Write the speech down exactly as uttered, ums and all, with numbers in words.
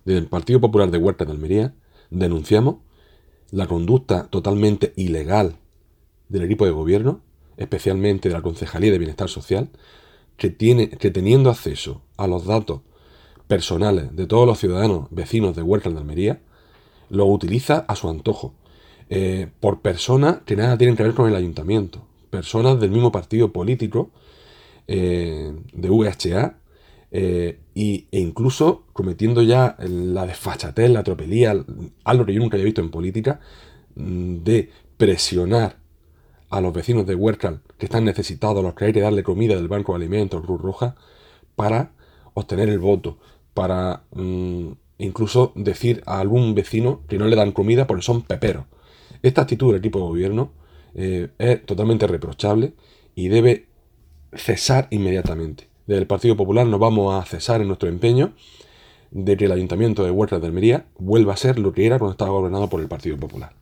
Desde el Partido Popular de Huerta de Almería denunciamos la conducta totalmente ilegal del equipo de gobierno, especialmente de la Concejalía de Bienestar Social, que, tiene, que teniendo acceso a los datos personales de todos los ciudadanos vecinos de Huerta de Almería, los utiliza a su antojo, eh, por personas que nada tienen que ver con el ayuntamiento, personas del mismo partido político, eh, de V H A, eh, y, e incluso cometiendo ya la desfachatez, la tropelía, algo que yo nunca había visto en política, de presionar a los vecinos de Huércal que están necesitados, a los que hay que darle comida del Banco de Alimentos, Cruz Roja, para obtener el voto, para mmm, incluso decir a algún vecino que no le dan comida porque son peperos. Esta actitud del equipo de gobierno eh, es totalmente reprochable y debe cesar inmediatamente. Desde el Partido Popular nos vamos a cesar en nuestro empeño de que el Ayuntamiento de Huerta de Almería vuelva a ser lo que era cuando estaba gobernado por el Partido Popular.